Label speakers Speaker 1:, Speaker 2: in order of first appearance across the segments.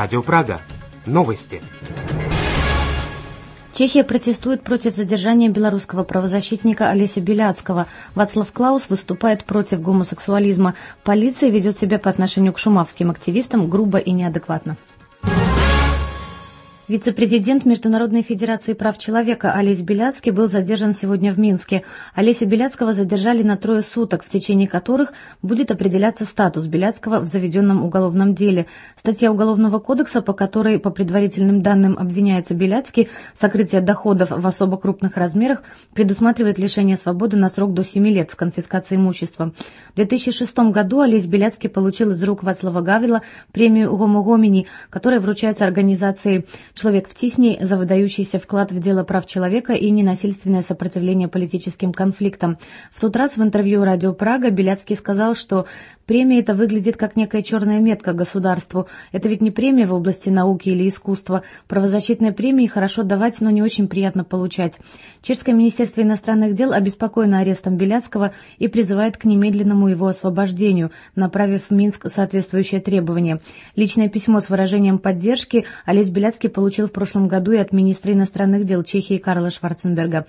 Speaker 1: Радио Прага. Новости.
Speaker 2: Чехия протестует против задержания белорусского правозащитника Олеся Беляцкого. Вацлав Клаус выступает против гомосексуализма. Полиция ведет себя по отношению к шумавским активистам грубо и неадекватно. Вице-президент Международной федерации прав человека Олесь Беляцкий был задержан сегодня в Минске. Олеся Беляцкого задержали на 3 суток, в течение которых будет определяться статус Беляцкого в заведенном уголовном деле. Статья Уголовного кодекса, по которой, по предварительным данным, обвиняется Беляцкий, сокрытие доходов в особо крупных размерах, предусматривает лишение свободы на срок до 7 лет с конфискацией имущества. В 2006 году Олесь Беляцкий получил из рук Вацлава Гавела премию «Гомо Гомини», которая вручается организацией «Человек в тисне» за выдающийся вклад в дело прав человека и ненасильственное сопротивление политическим конфликтам. В тот раз в интервью «Радио Прага» Беляцкий сказал, что премия эта выглядит как некая черная метка государству. Это ведь не премия в области науки или искусства. Правозащитные премии хорошо давать, но не очень приятно получать. Чешское министерство иностранных дел обеспокоено арестом Беляцкого и призывает к немедленному его освобождению, направив в Минск соответствующее требование. Личное письмо с выражением поддержки Олесь Беляцкий получил в прошлом году и от министра иностранных дел Чехии Карла Шварценберга.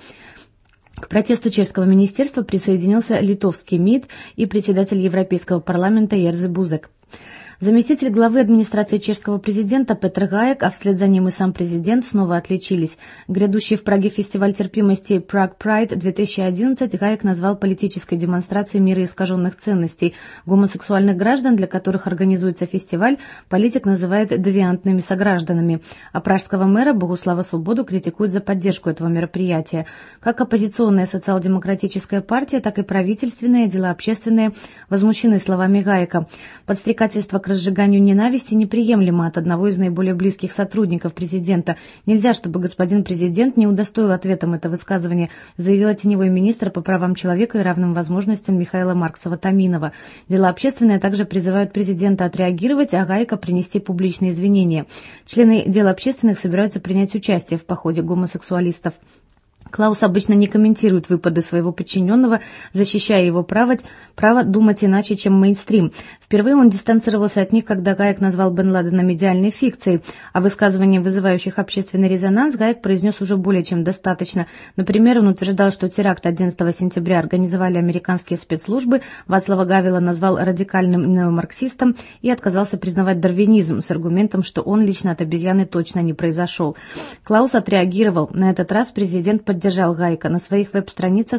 Speaker 2: К протесту чешского министерства присоединился литовский МИД и председатель Европейского парламента Ерзы Бузек. Заместитель главы администрации чешского президента Петр Гаек, а вслед за ним и сам президент, снова отличились. Грядущий в Праге фестиваль терпимости Prague Pride 2011 Гаек назвал политической демонстрацией мира искаженных ценностей. Гомосексуальных граждан, для которых организуется фестиваль, политик называет девиантными согражданами. А пражского мэра Богуслава Свободу критикует за поддержку этого мероприятия. Как оппозиционная социал-демократическая партия, так и правительственные, дела общественные возмущены словами Гаека. Подстрекательство к разжиганию ненависти неприемлемо от одного из наиболее близких сотрудников президента. Нельзя, чтобы господин президент не удостоил ответом это высказывание, заявила теневой министр по правам человека и равным возможностям Михаила Марксова-Томинова. Дела общественные также призывают президента отреагировать, а Гаека принести публичные извинения. Члены дел общественных собираются принять участие в походе гомосексуалистов. Клаус обычно не комментирует выпады своего подчиненного, защищая его право думать иначе, чем мейнстрим. Впервые он дистанцировался от них, когда Гаек назвал Бен Ладена медиальной фикцией, а высказываниям, вызывающих общественный резонанс, Гаек произнес уже более чем достаточно. Например, он утверждал, что теракт 11 сентября организовали американские спецслужбы, Вацлава Гавела назвал радикальным неомарксистом и отказался признавать дарвинизм с аргументом, что он лично от обезьяны точно не произошел. Клаус отреагировал. На этот раз президент поддержал Гаека. На своих веб-страницах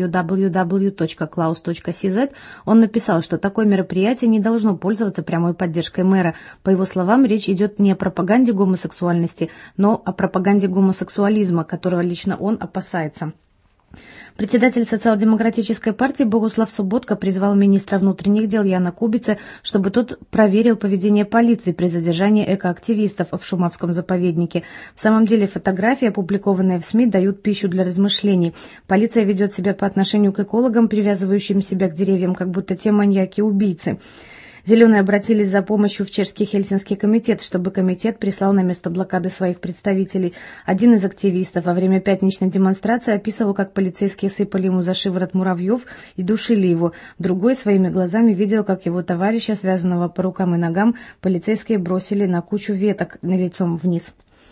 Speaker 2: www.klaus.cz он написал, что такое мероприятие не должно пользоваться прямой поддержкой мэра. По его словам, речь идет не о пропаганде гомосексуальности, но о пропаганде гомосексуализма, которого лично он опасается. Председатель социал-демократической партии Богуслав Соботка призвал министра внутренних дел Яна Кубица, чтобы тот проверил поведение полиции при задержании экоактивистов в Шумавском заповеднике. В самом деле фотографии, опубликованные в СМИ, дают пищу для размышлений. Полиция ведет себя по отношению к экологам, привязывающим себя к деревьям, как будто те маньяки-убийцы. Зеленые обратились за помощью в чешский Хельсинский комитет, чтобы комитет прислал на место блокады своих представителей. Один из активистов во время пятничной демонстрации описывал, как полицейские сыпали ему за шиворот муравьев и душили его. Другой своими глазами видел, как его товарища, связанного по рукам и ногам, полицейские бросили на кучу веток лицом вниз.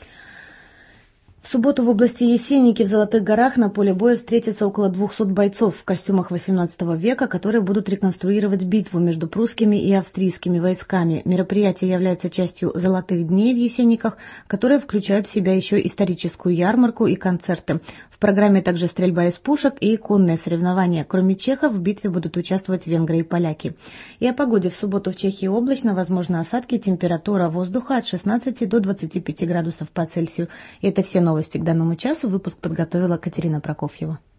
Speaker 2: В субботу в области Есенники в Золотых горах на поле боя встретятся около 200 бойцов в костюмах XVIII века, которые будут реконструировать битву между прусскими и австрийскими войсками. Мероприятие является частью «Золотых дней» в Есенниках, которые включают в себя еще историческую ярмарку и концерты. В программе также стрельба из пушек и конные соревнования. Кроме чехов, в битве будут участвовать венгры и поляки. И о погоде. В субботу в Чехии облачно, возможны осадки, температура воздуха от 16 до 25 градусов по Цельсию. И это все новости к данному часу. Выпуск подготовила Катерина Прокофьева.